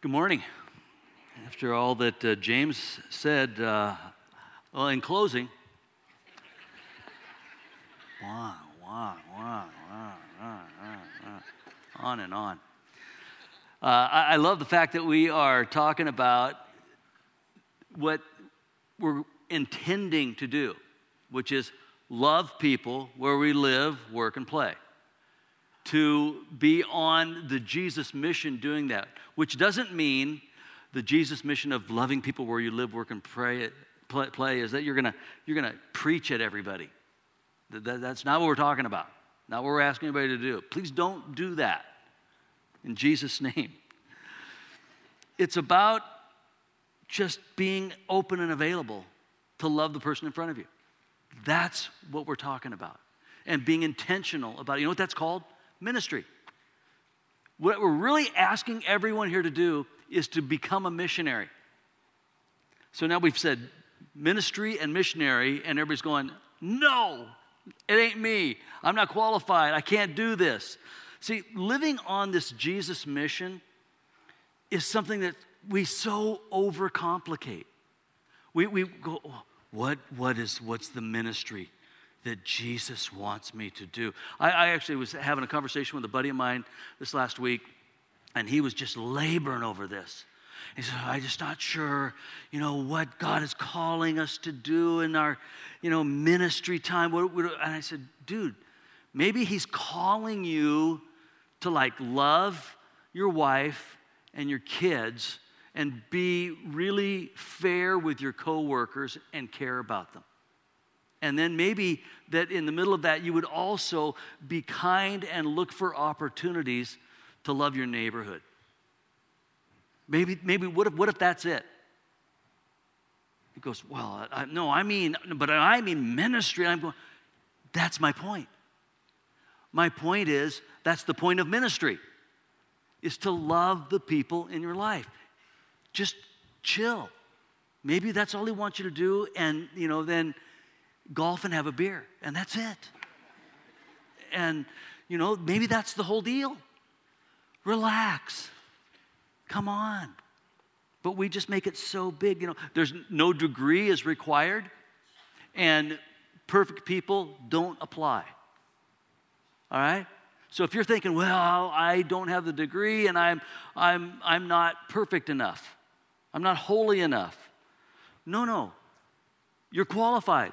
Good morning. After all that James said, in closing, on and on. I love the fact that we are talking about what we're intending to do, which is love people where we live, work, and play. To be on the Jesus mission doing that, which doesn't mean the Jesus mission of loving people where you live, work, and play is that you're gonna preach at everybody. That's not what we're talking about. Not what we're asking anybody to do. Please don't do that in Jesus' name. It's about just being open and available to love the person in front of you. That's what we're talking about. And being intentional about it. You know what that's called? Ministry. What we're really asking everyone here to do is to become a missionary. So now we've said ministry and missionary, and everybody's going, no, it ain't me. I'm not qualified. I can't do this. See, living on this Jesus mission is something that we so overcomplicate. We go, what's the ministry that Jesus wants me to do? I actually was having a conversation with a buddy of mine this last week, and he was just laboring over this. He said, I'm just not sure, what God is calling us to do in our, ministry time. And I said, dude, maybe he's calling you to love your wife and your kids and be really fair with your coworkers and care about them. And then maybe that in the middle of that, you would also be kind and look for opportunities to love your neighborhood. Maybe what if that's it? He goes, well, I mean ministry. I'm going, that's my point. My point is, that's the point of ministry, is to love the people in your life. Just chill. Maybe that's all he wants you to do, and, then golf and have a beer, and that's it. And, maybe that's the whole deal. Relax. Come on. But we just make it so big. There's no degree is required, and perfect people don't apply. All right? So if you're thinking, well, I don't have the degree, and I'm not perfect enough. I'm not holy enough. No. You're qualified.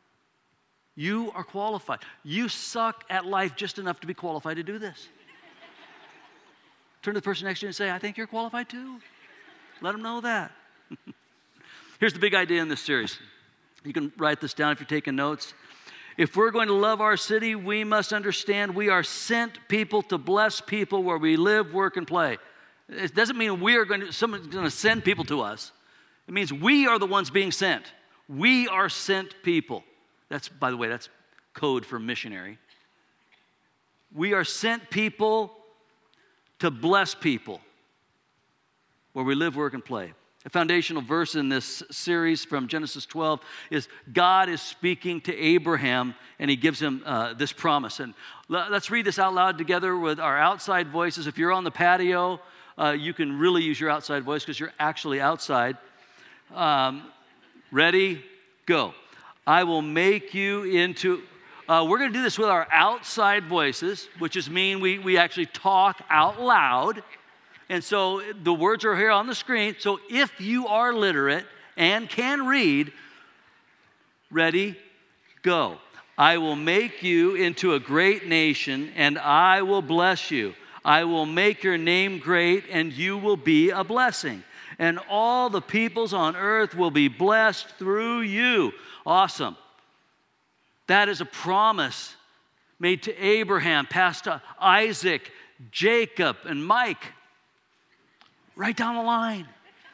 You are qualified. You suck at life just enough to be qualified to do this. Turn to the person next to you and say, I think you're qualified too. Let them know that. Here's the big idea in this series. You can write this down if you're taking notes. If we're going to love our city, we must understand we are sent people to bless people where we live, work, and play. It doesn't mean someone's going to send people to us. It means we are the ones being sent. We are sent people. By the way, that's code for missionary. We are sent people to bless people where we live, work, and play. A foundational verse in this series from Genesis 12 is God is speaking to Abraham, and he gives him this promise. And let's read this out loud together with our outside voices. If you're on the patio, you can really use your outside voice because you're actually outside. Ready? Go. I will make you into... we're going to do this with our outside voices, which is mean we actually talk out loud. And so the words are here on the screen. So if you are literate and can read, ready, go. I will make you into a great nation, and I will bless you. I will make your name great, and you will be a blessing. And all the peoples on earth will be blessed through you. Awesome. That is a promise made to Abraham, passed to Isaac, Jacob, and Mike. Right down the line.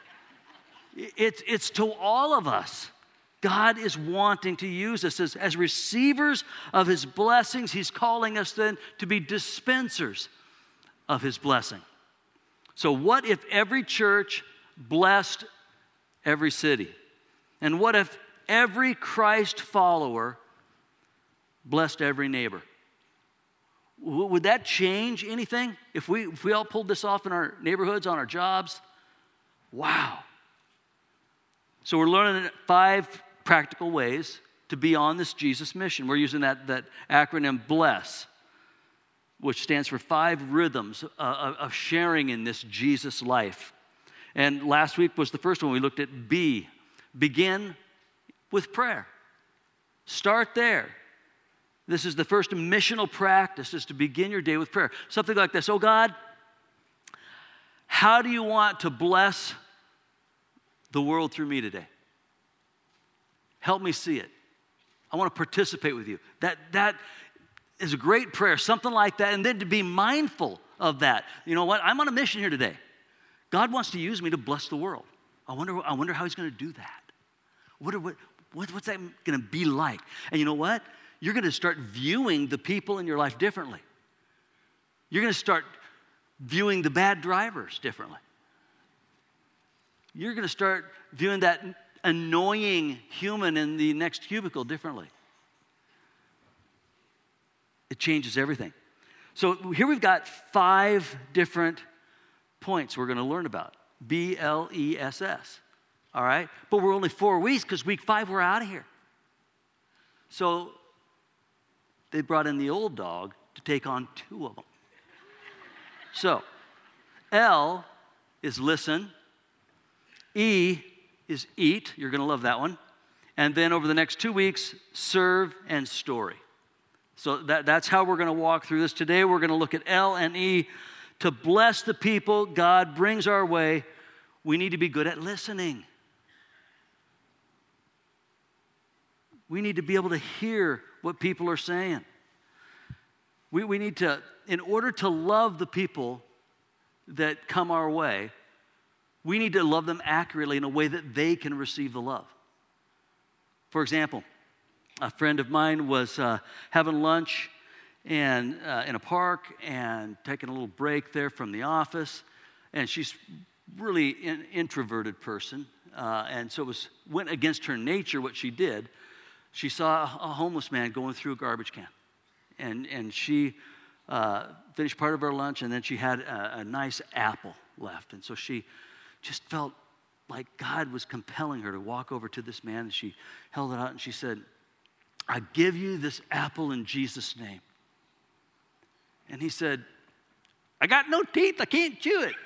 It's to all of us. God is wanting to use us as receivers of his blessings. He's calling us then to be dispensers of his blessing. So what if every church blessed every city? And what if every Christ follower blessed every neighbor? Would that change anything? If we all pulled this off in our neighborhoods, on our jobs, Wow. So we're learning 5 practical ways to be on this Jesus mission. We're using that acronym BLESS, which stands for 5 rhythms of sharing in this Jesus life. And last week was the first one. We looked at B. Begin with prayer. Start there. This is the first missional practice, is to begin your day with prayer. Something like this: oh God, how do you want to bless the world through me today? Help me see it. I want to participate with you. That is a great prayer, something like that. And then to be mindful of that. You know what? I'm on a mission here today. God wants to use me to bless the world. I wonder how he's going to do that. What's that going to be like? And you know what? You're going to start viewing the people in your life differently. You're going to start viewing the bad drivers differently. You're going to start viewing that annoying human in the next cubicle differently. It changes everything. So here we've got 5 different points we're going to learn about. BLESS. All right? But we're only 4 weeks because week 5 we're out of here. So they brought in the old dog to take on 2 of them. So L is listen. E is eat. You're going to love that one. And then over the next 2 weeks, serve and story. So that's how we're going to walk through this. Today we're going to look at L and E. To bless the people God brings our way, we need to be good at listening. We need to be able to hear what people are saying. We need to, in order to love the people that come our way, we need to love them accurately in a way that they can receive the love. For example, a friend of mine was having lunch and in a park and taking a little break there from the office, and she's really an introverted person, and so it went against her nature what she did. She saw a homeless man going through a garbage can, and she finished part of her lunch, and then she had a nice apple left, and so she just felt like God was compelling her to walk over to this man, and she held it out and she said, I give you this apple in Jesus' name. And he said, I got no teeth, I can't chew it.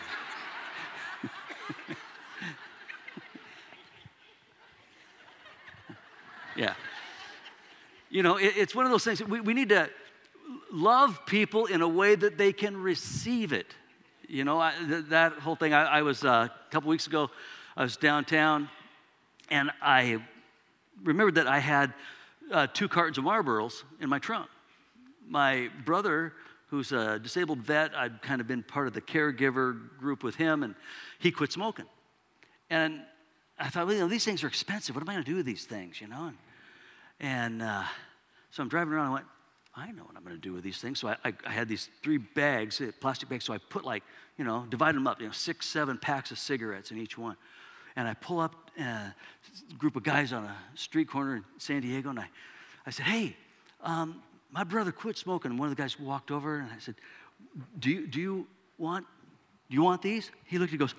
Yeah. You know, it's one of those things, we need to love people in a way that they can receive it. You know, that whole thing, I was, a couple weeks ago, I was downtown, and I remembered that I had 2 cartons of Marlboros in my trunk. My brother, who's a disabled vet, I'd kind of been part of the caregiver group with him, and he quit smoking. And I thought, well, you know, these things are expensive. What am I going to do with these things, you know? And so I'm driving around, and I went, I know what I'm going to do with these things. So I had these 3 bags, plastic bags, so I put divided them up, 6, 7 packs of cigarettes in each one. And I pull up a group of guys on a street corner in San Diego, and I said, hey, my brother quit smoking. And one of the guys walked over, and I said, do you want these? He looked and goes,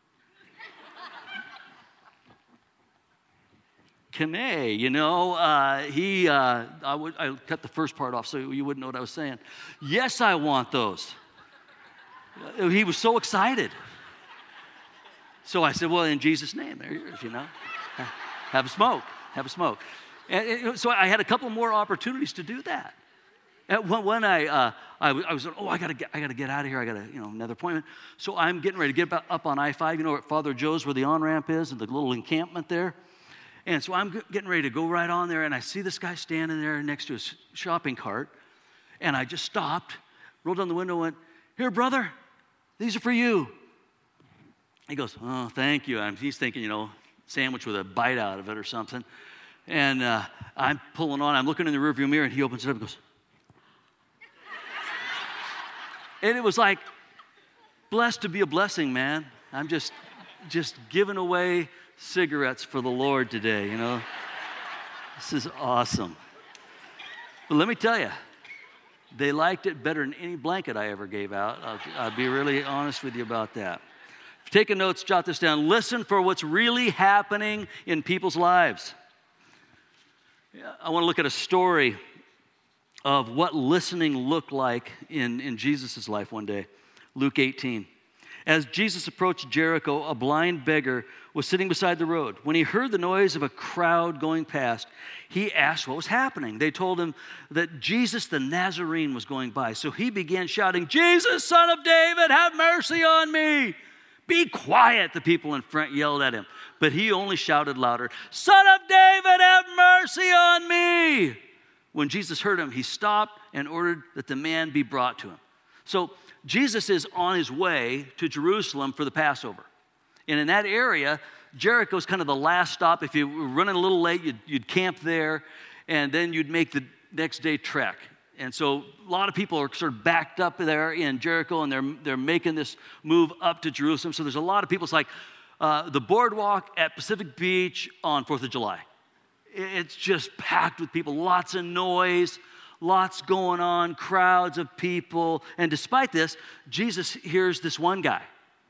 Kane, you know, I cut the first part off so you wouldn't know what I was saying. Yes, I want those. He was so excited. So I said, well, in Jesus' name, there it is, you know. Have a smoke. And so I had a couple more opportunities to do that. When I was, I gotta get out of here. I got another appointment. So I'm getting ready to get up on I-5. You know, at Father Joe's where the on-ramp is and the little encampment there. And so I'm getting ready to go right on there, and I see this guy standing there next to his shopping cart. And I just stopped, rolled down the window, and went, here, brother, these are for you. He goes, oh, thank you. He's thinking, sandwich with a bite out of it or something. And I'm pulling on. I'm looking in the rearview mirror, and he opens it up and goes. And it was like, blessed to be a blessing, man. I'm just giving away cigarettes for the Lord today, you know. This is awesome. But let me tell you, they liked it better than any blanket I ever gave out. I'll be really honest with you about that. Taking notes, jot this down. Listen for what's really happening in people's lives. I want to look at a story of what listening looked like in Jesus' life one day. Luke 18. As Jesus approached Jericho, a blind beggar was sitting beside the road. When he heard the noise of a crowd going past, he asked what was happening. They told him that Jesus the Nazarene was going by. So he began shouting, "Jesus, Son of David, have mercy on me." "Be quiet," the people in front yelled at him. But he only shouted louder, "Son of David, have mercy on me." When Jesus heard him, he stopped and ordered that the man be brought to him. So Jesus is on his way to Jerusalem for the Passover. And in that area, Jericho is kind of the last stop. If you were running a little late, you'd camp there, and then you'd make the next day trek. And so a lot of people are sort of backed up there in Jericho, and they're making this move up to Jerusalem. So there's a lot of people. It's like the boardwalk at Pacific Beach on 4th of July. It's just packed with people, lots of noise, lots going on, crowds of people. And despite this, Jesus hears this one guy.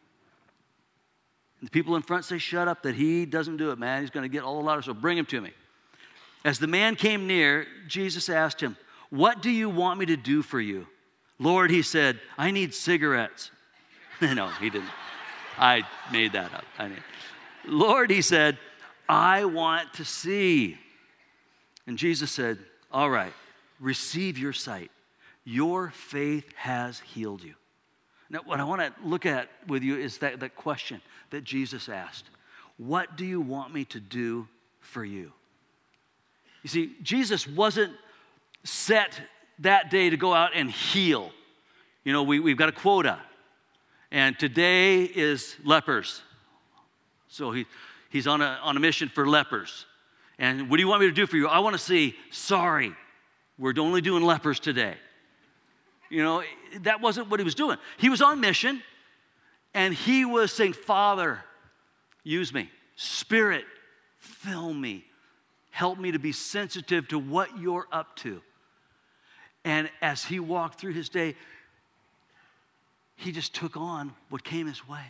And the people in front say, "Shut up, that he doesn't do it, man. He's going to get all the louder, so bring him to me." As the man came near, Jesus asked him, "What do you want me to do for you?" "Lord," he said, "I need cigarettes." No, he didn't. I made that up. "Lord," he said, "I want to see." And Jesus said, "All right, receive your sight. Your faith has healed you." Now, what I want to look at with you is that question that Jesus asked. What do you want me to do for you? You see, Jesus wasn't set that day to go out and heal. You know, we've got a quota. And today is lepers. So he's on a mission for lepers. And what do you want me to do for you? "I want to say, sorry, we're only doing lepers today." You know, that wasn't what he was doing. He was on mission, and he was saying, "Father, use me. Spirit, fill me. Help me to be sensitive to what you're up to." And as he walked through his day, he just took on what came his way.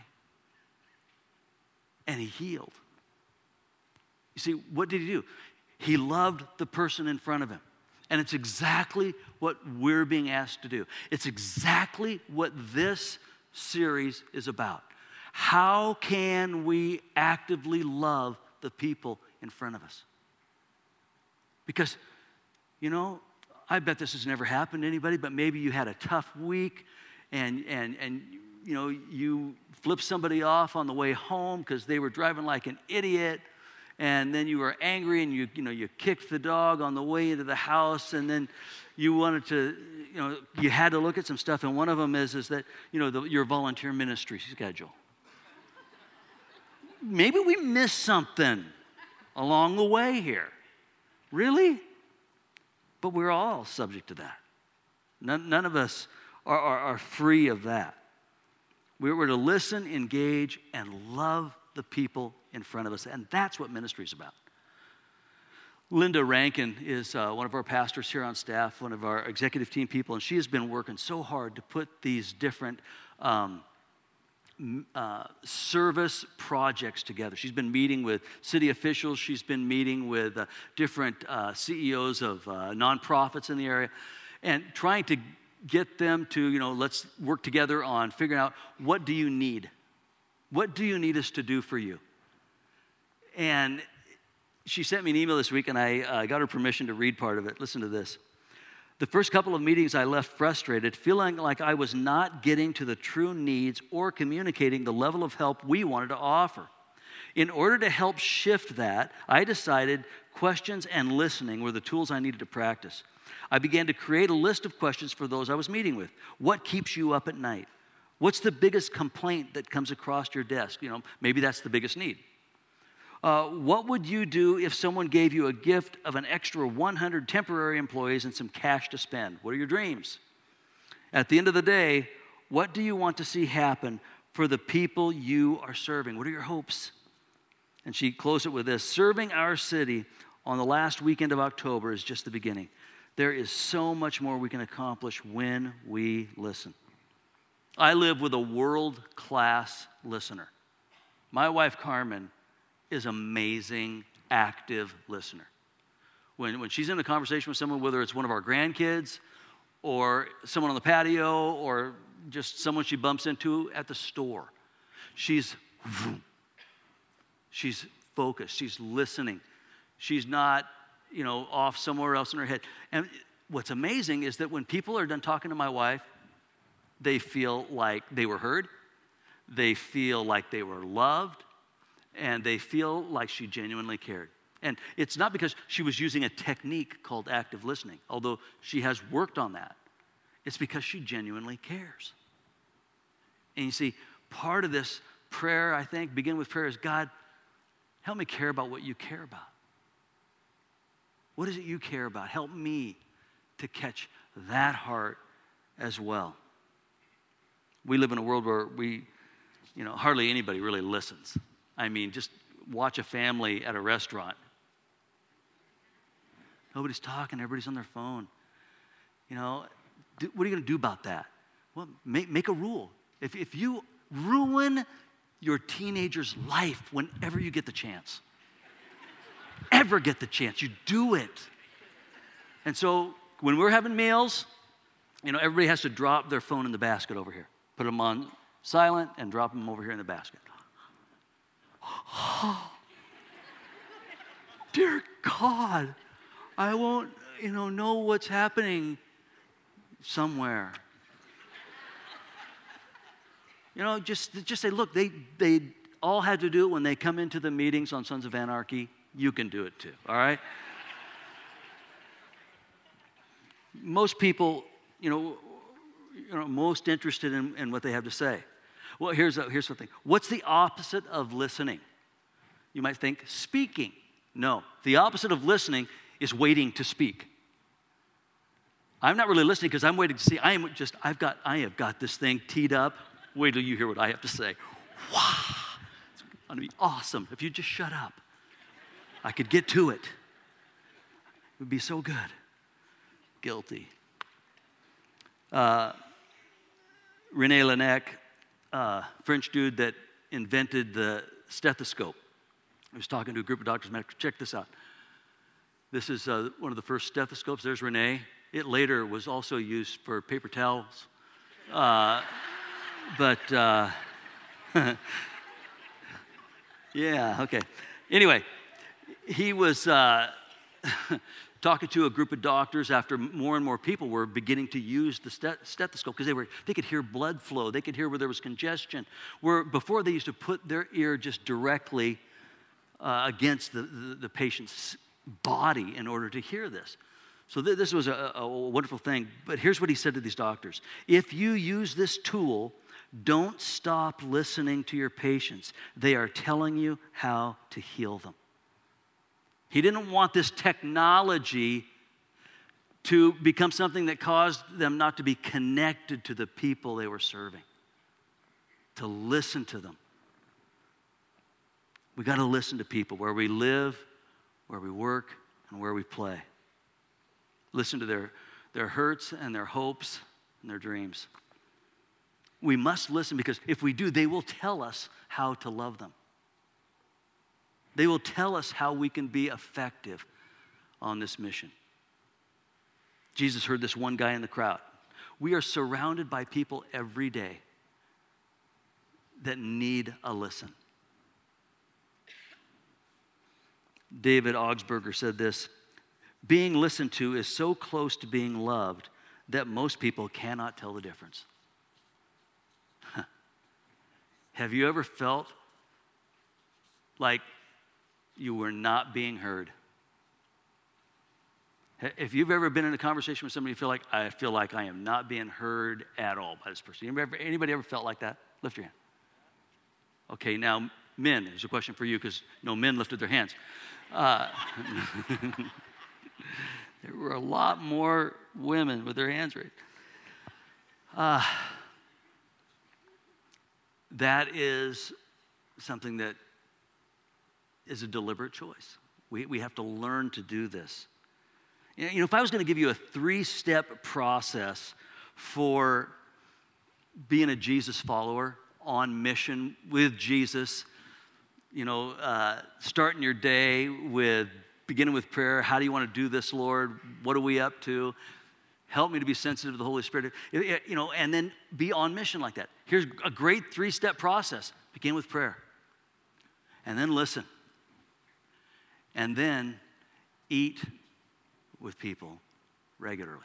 And he healed. You see, what did he do? He loved the person in front of him. And it's exactly what we're being asked to do. It's exactly what this series is about. How can we actively love the people in front of us? Because, you know, I bet this has never happened to anybody, but maybe you had a tough week and you know, you flipped somebody off on the way home because they were driving like an idiot. And then you were angry, and you kicked the dog on the way into the house, and then you wanted to, you had to look at some stuff, and one of them is that, your volunteer ministry schedule. Maybe we missed something along the way here. Really? But we're all subject to that. None of us are free of that. We're to listen, engage, and love the people in front of us. And that's what ministry is about. Linda Rankin is one of our pastors here on staff, one of our executive team people, and she has been working so hard to put these different service projects together. She's been meeting with city officials. She's been meeting with different CEOs of nonprofits in the area and trying to get them to, let's work together on figuring out, what do you need? What do you need us to do for you? And she sent me an email this week, and I got her permission to read part of it. Listen to this. "The first couple of meetings I left frustrated, feeling like I was not getting to the true needs or communicating the level of help we wanted to offer. In order to help shift that, I decided questions and listening were the tools I needed to practice. I began to create a list of questions for those I was meeting with. What keeps you up at night? What's the biggest complaint that comes across your desk? Maybe that's the biggest need. What would you do if someone gave you a gift of an extra 100 temporary employees and some cash to spend? What are your dreams? At the end of the day, what do you want to see happen for the people you are serving? What are your hopes?" And she closed it with this: "Serving our city on the last weekend of October is just the beginning. There is so much more we can accomplish when we listen." I live with a world-class listener. My wife, Carmen, is amazing, active listener. When she's in a conversation with someone, whether it's one of our grandkids or someone on the patio or just someone she bumps into at the store, she's focused, she's listening. She's not, off somewhere else in her head. And what's amazing is that when people are done talking to my wife, they feel like they were heard, they feel like they were loved, and they feel like she genuinely cared. And it's not because she was using a technique called active listening, although she has worked on that. It's because she genuinely cares. And you see, part of this prayer, I think, begin with prayer is, God, help me care about what you care about. What is it you care about? Help me to catch that heart as well. We live in a world where hardly anybody really listens. I mean, just watch a family at a restaurant. Nobody's talking, everybody's on their phone. What are you going to do about that? Well, make a rule. If you ruin your teenager's life whenever you get the chance, ever get the chance, you do it. And so when we're having meals, everybody has to drop their phone in the basket over here. Put them on silent and drop them over here in the basket. Dear God, I won't, know what's happening somewhere. Just say, look, they all had to do it when they come into the meetings on Sons of Anarchy. You can do it too, all right? Most people, most interested in what they have to say. Well, here's the thing. What's the opposite of listening? You might think speaking. No, the opposite of listening is waiting to speak. I'm not really listening because I'm waiting to see. I have got this thing teed up. Wait till you hear what I have to say. Wow, it's going to be awesome if you just shut up. I could get to it. It would be so good. Guilty. René Laennec, French dude that invented the stethoscope. I was talking to a group of doctors. Check this out. This is one of the first stethoscopes. There's René. It later was also used for paper towels. Yeah, okay. Anyway, he was talking to a group of doctors after more and more people were beginning to use the stethoscope because they could hear blood flow. They could hear where there was congestion. Where before they used to put their ear just directly against the patient's body in order to hear this. So this was a wonderful thing. But here's what he said to these doctors. If you use this tool, don't stop listening to your patients. They are telling you how to heal them. He didn't want this technology to become something that caused them not to be connected to the people they were serving, to listen to them. We got to listen to people where we live, where we work, and where we play. Listen to their hurts and their hopes and their dreams. We must listen because if we do, they will tell us how to love them. They will tell us how we can be effective on this mission. Jesus heard this one guy in the crowd. We are surrounded by people every day that need a listen. David Augsburger said this, being listened to is so close to being loved that most people cannot tell the difference. Have you ever felt like you were not being heard? If you've ever been in a conversation with somebody, I feel like I am not being heard at all by this person. Anybody ever felt like that? Lift your hand. Okay, now men, there's a question for you because no men lifted their hands. There were a lot more women with their hands raised. That is something that is a deliberate choice. We have to learn to do this. If I was going to give you a 3-step process for being a Jesus follower on mission with Jesus starting your day beginning with prayer. How do you want to do this, Lord? What are we up to? Help me to be sensitive to the Holy Spirit. And then be on mission like that. Here's a great 3-step process. Begin with prayer. And then listen. And then eat with people regularly.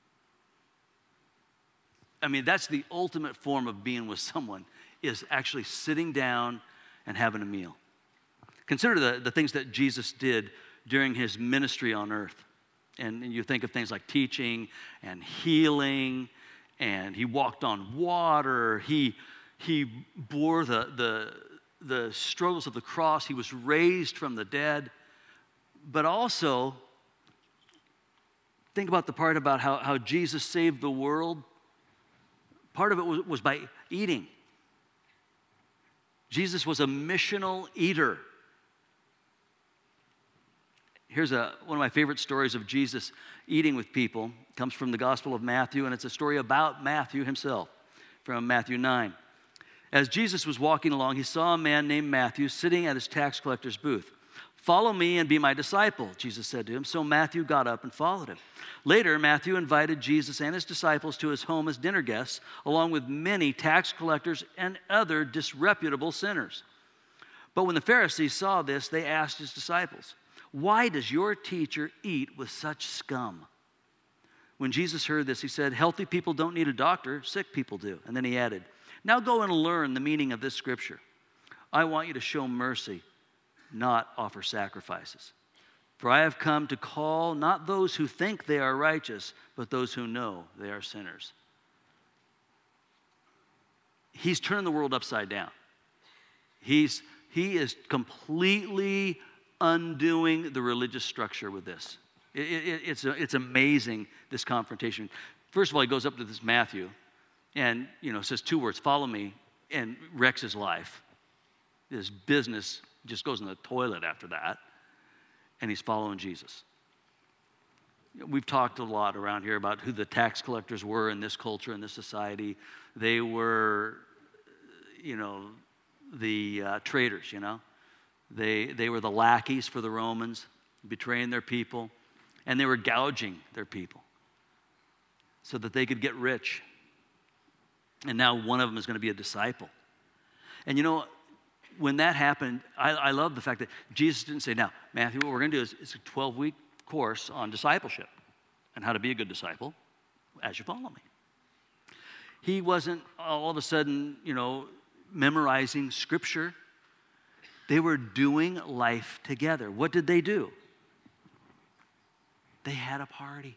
I mean, that's the ultimate form of being with someone, is actually sitting down and having a meal. Consider the things that Jesus did during his ministry on earth. And you think of things like teaching and healing, and he walked on water. He bore the struggles of the cross. He was raised from the dead. But also, think about the part about how Jesus saved the world. Part of it was by eating. Jesus was a missional eater. Here's one of my favorite stories of Jesus eating with people. It comes from the Gospel of Matthew, and it's a story about Matthew himself, from Matthew 9. As Jesus was walking along, he saw a man named Matthew sitting at his tax collector's booth. "Follow me and be my disciple," Jesus said to him. So Matthew got up and followed him. Later, Matthew invited Jesus and his disciples to his home as dinner guests, along with many tax collectors and other disreputable sinners. But when the Pharisees saw this, they asked his disciples, "Why does your teacher eat with such scum?" When Jesus heard this, he said, "Healthy people don't need a doctor, sick people do." And then he added, "Now go and learn the meaning of this scripture. I want you to show mercy, not offer sacrifices. For I have come to call not those who think they are righteous, but those who know they are sinners." He's turned the world upside down. He is completely undoing the religious structure with this. It's amazing, this confrontation. First of all, he goes up to this Matthew and says 2 words, "Follow me," and wrecks his life. His business just goes in the toilet after that, and he's following Jesus. We've talked a lot around here about who the tax collectors were in this culture, in this society. They were, the traitors, They were the lackeys for the Romans, betraying their people, and they were gouging their people so that they could get rich. And now one of them is going to be a disciple. And when that happened, I love the fact that Jesus didn't say, "Now, Matthew, what we're going to do is a 12-week course on discipleship and how to be a good disciple as you follow me." He wasn't all of a sudden, memorizing scripture. They were doing life together. What did they do? They had a party.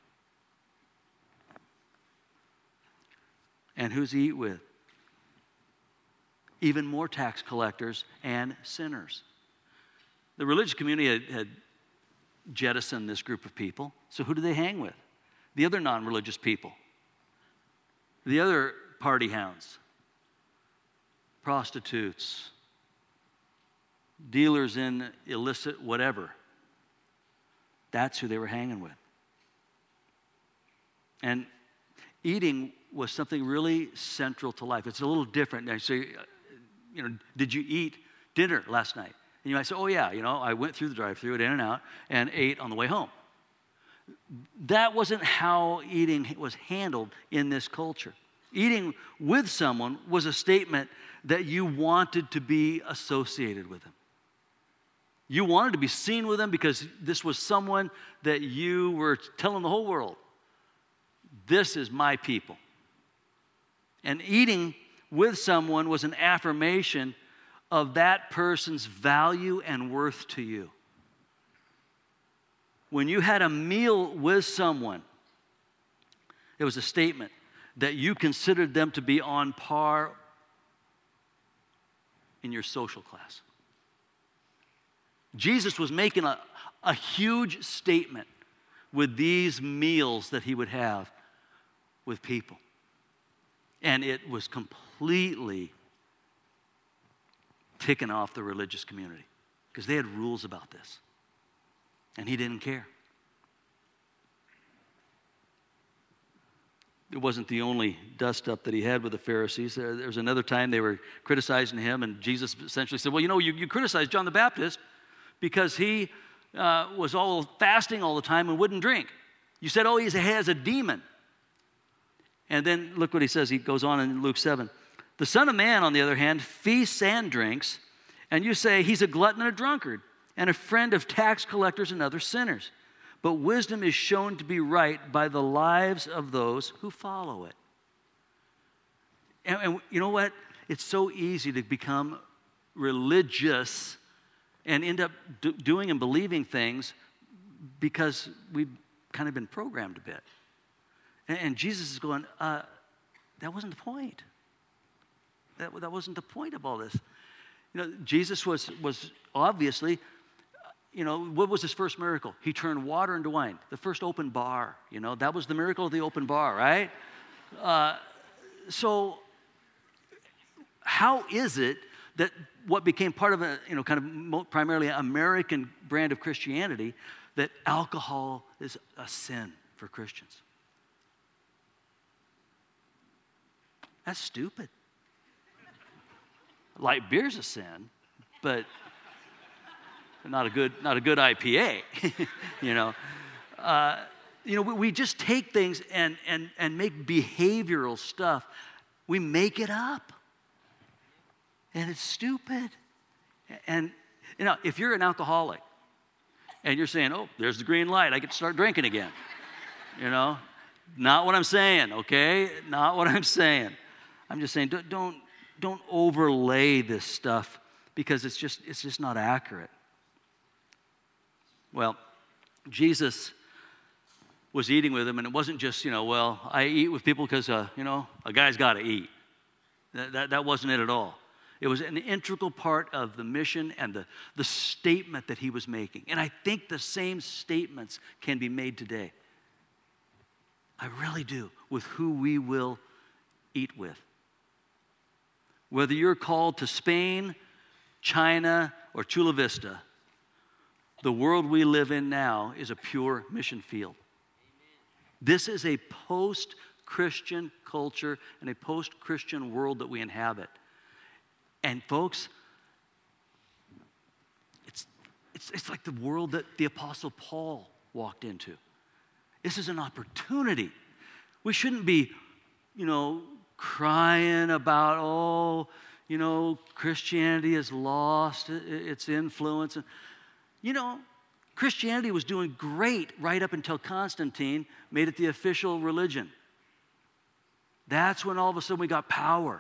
And who's he eat with? Even more tax collectors and sinners. The religious community had jettisoned this group of people. So who do they hang with? The other non-religious people. The other party hounds. Prostitutes. Dealers in illicit whatever. That's who they were hanging with. And eating was something really central to life. It's a little different. I say, did you eat dinner last night? And you might say, "Oh yeah, I went through the drive-thru at In-N-Out and ate on the way home." That wasn't how eating was handled in this culture. Eating with someone was a statement that you wanted to be associated with them. You wanted to be seen with them because this was someone that you were telling the whole world, "This is my people." And eating with someone was an affirmation of that person's value and worth to you. When you had a meal with someone, it was a statement that you considered them to be on par in your social class. Jesus was making a huge statement with these meals that he would have with people. And it was completely ticking off the religious community because they had rules about this. And he didn't care. it wasn't the only dust-up that he had with the Pharisees. There was another time they were criticizing him, and Jesus essentially said, well, you criticized John the Baptist because he was all fasting all the time and wouldn't drink. You said, he has a demon. And then look what he says. He goes on in Luke 7. The Son of Man, on the other hand, feasts and drinks, and you say he's a glutton and a drunkard and a friend of tax collectors and other sinners. But wisdom is shown to be right by the lives of those who follow it. And you know what? It's so easy to become religious and end up doing and believing things because we've kind of been programmed a bit. And Jesus is going, that wasn't the point. That wasn't the point of all this. Jesus was obviously, what was his first miracle? He turned water into wine. The first open bar, that was the miracle of the open bar, right? So how is it that what became part of a, primarily American brand of Christianity, that alcohol is a sin for Christians? That's stupid. Light beer's a sin, but not a good IPA. We just take things and make behavioral stuff. We make it up, and it's stupid. And if you're an alcoholic and you're saying, "Oh, there's the green light, I get to start drinking again," not what I'm saying. Okay, not what I'm saying. I'm just saying, don't overlay this stuff because it's just not accurate. Well, Jesus was eating with them, and it wasn't just, I eat with people because, a guy's got to eat. That wasn't it at all. It was an integral part of the mission and the statement that he was making. And I think the same statements can be made today. I really do, with who we will eat with. Whether you're called to Spain, China, or Chula Vista, the world we live in now is a pure mission field. This is a post-Christian culture and a post-Christian world that we inhabit. And folks, it's like the world that the Apostle Paul walked into. This is an opportunity. We shouldn't be, crying about, Christianity has lost its influence. Christianity was doing great right up until Constantine made it the official religion. That's when all of a sudden we got power.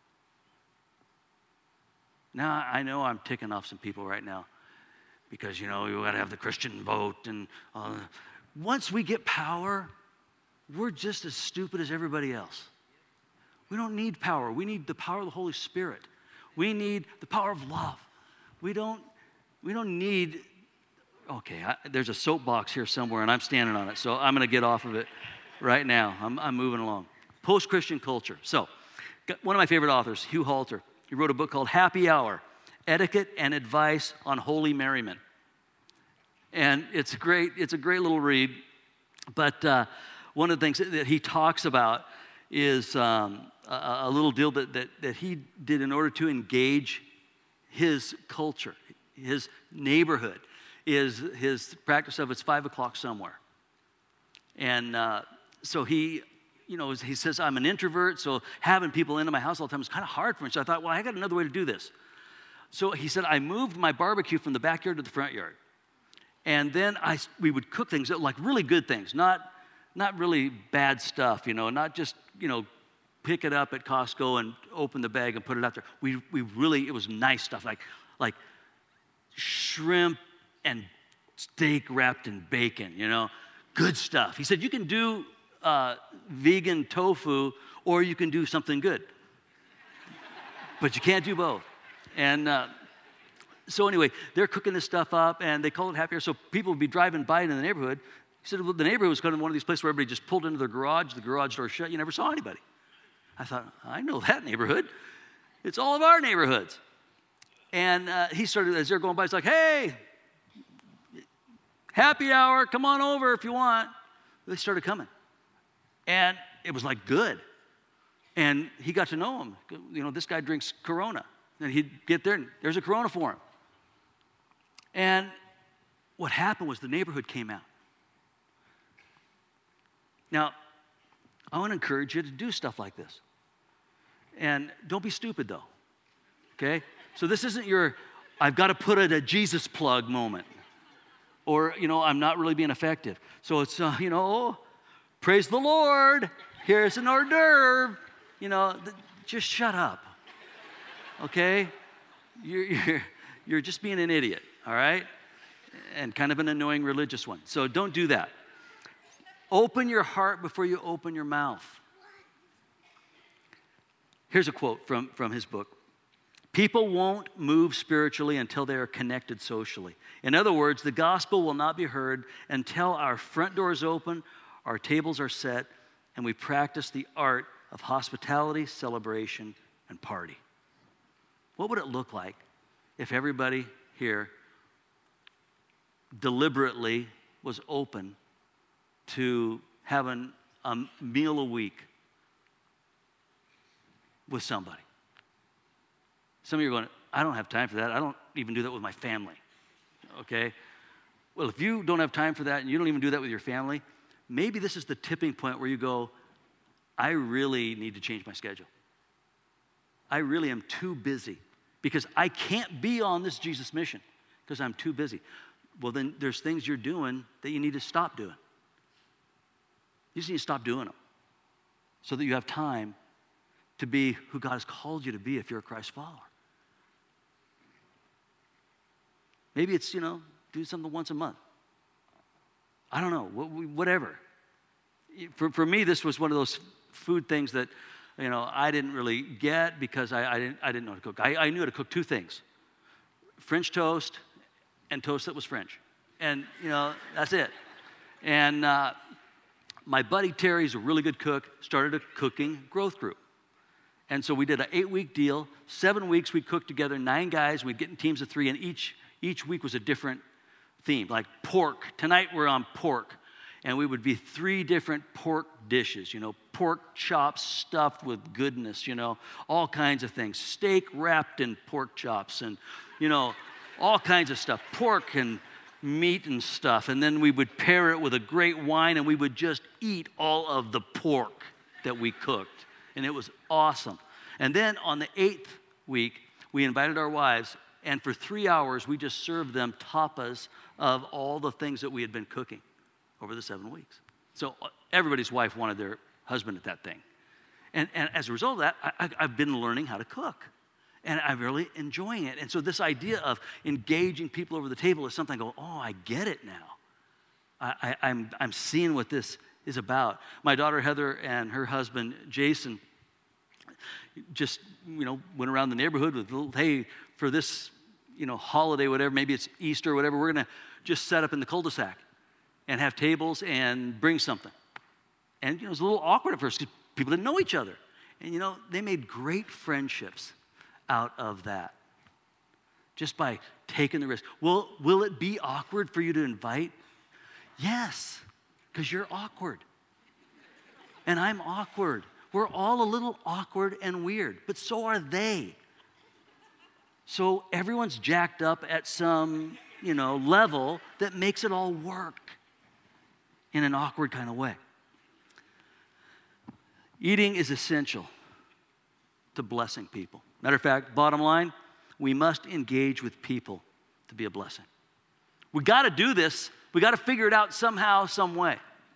Now, I know I'm ticking off some people right now because, you got to have the Christian vote. And once we get power, we're just as stupid as everybody else. We don't need power. We need the power of the Holy Spirit. We need the power of love. We don't need, there's a soapbox here somewhere, and I'm standing on it, so I'm going to get off of it right now. I'm moving along. Post-Christian culture. So, one of my favorite authors, Hugh Halter, he wrote a book called Happy Hour, Etiquette and Advice on Holy Merriment. And it's a great little read, but one of the things that he talks about is a little deal that he did in order to engage his culture, his neighborhood, is his practice of it's 5 o'clock somewhere. And so he says, I'm an introvert, so having people into my house all the time is kind of hard for me. So I thought, I got another way to do this. So he said, I moved my barbecue from the backyard to the front yard. And then we would cook things, like really good things, not really bad stuff, not just, pick it up at Costco and open the bag and put it out there. It was nice stuff, like shrimp and steak wrapped in bacon, good stuff. He said, you can do vegan tofu or you can do something good, but you can't do both. And so anyway, they're cooking this stuff up and they call it Happy Hour. So people would be driving by in the neighborhood. He said, well, the neighborhood was kind of one of these places where everybody just pulled into their garage, the garage door shut, you never saw anybody. I thought, I know that neighborhood. It's all of our neighborhoods. And he started, as they're going by, he's like, hey, happy hour, come on over if you want. They started coming. And it was like good. And he got to know him. You know, this guy drinks Corona. And he'd get there and there's a Corona for him. And what happened was the neighborhood came out. Now, I want to encourage you to do stuff like this. And don't be stupid though, okay? So this isn't your, I've got to put in a Jesus plug moment. Or, you know, I'm not really being effective. So it's, you know, praise the Lord. Here's an hors d'oeuvre. You know, just shut up, okay? You're just being an idiot, all right? And kind of an annoying religious one. So don't do that. Open your heart before you open your mouth. Here's a quote from his book. People won't move spiritually until they are connected socially. In other words, the gospel will not be heard until our front door is open, our tables are set, and we practice the art of hospitality, celebration, and party. What would it look like if everybody here deliberately was open to having a meal a week with somebody? Some of you are going, I don't have time for that. I don't even do that with my family. Okay? Well, if you don't have time for that and you don't even do that with your family, maybe this is the tipping point where you go, I really need to change my schedule. I really am too busy because I can't be on this Jesus mission because I'm too busy. Well, then there's things you're doing that you need to stop doing. You just need to stop doing them so that you have time to be who God has called you to be if you're a Christ follower. Maybe it's, you know, do something once a month. I don't know, whatever. For me, this was one of those food things that, you know, I didn't really get because I didn't know how to cook. I knew how to cook two things: French toast and toast that was French. And, you know, that's it. And my buddy Terry's a really good cook, started a cooking growth group. And so we did an 8-week deal. 7 weeks we cooked together, 9 guys. We'd get in teams of 3, and each week was a different theme. Like pork. Tonight we're on pork. And we would be 3 different pork dishes, you know, pork chops stuffed with goodness, you know, all kinds of things. Steak wrapped in pork chops and, you know, all kinds of stuff. Pork and meat and stuff. And then we would pair it with a great wine, and we would just eat all of the pork that we cooked. And it was awesome. And then on the 8th week, we invited our wives, and for 3 hours, we just served them tapas of all the things that we had been cooking over the 7 weeks. So everybody's wife wanted their husband at that thing. And as a result of that, I've been learning how to cook. And I'm really enjoying it. And so this idea of engaging people over the table is something I go, oh, I get it now. I'm seeing what this is about. My daughter Heather and her husband Jason just, you know, went around the neighborhood with, hey, for this, you know, holiday, whatever, maybe it's Easter or whatever, we're going to just set up in the cul-de-sac and have tables and bring something. And, you know, it was a little awkward at first because people didn't know each other. And, you know, they made great friendships out of that just by taking the risk. Will it be awkward for you to invite? Yes, because you're awkward. And I'm awkward. We're all a little awkward and weird, but so are they. So everyone's jacked up at some, you know, level that makes it all work in an awkward kind of way. Eating is essential to blessing people. Matter of fact, bottom line, we must engage with people to be a blessing. We got to do this. We got to figure it out somehow, some way.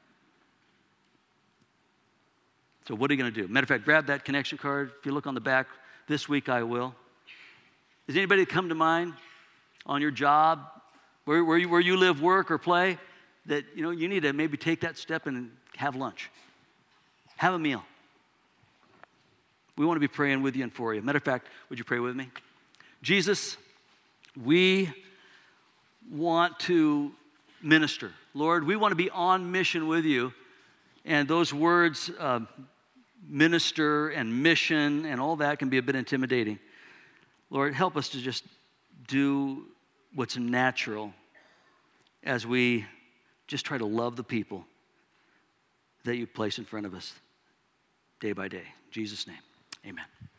So what are you going to do? Matter of fact, grab that connection card. If you look on the back, this week I will. Does anybody come to mind on your job, where you live, work, or play, that, you know, you need to maybe take that step and have lunch? Have a meal. We want to be praying with you and for you. Matter of fact, would you pray with me? Jesus, we want to minister. Lord, we want to be on mission with you. And those words, minister and mission and all that, can be a bit intimidating. Lord, help us to just do what's natural as we just try to love the people that you place in front of us. day by day. In Jesus' name, amen.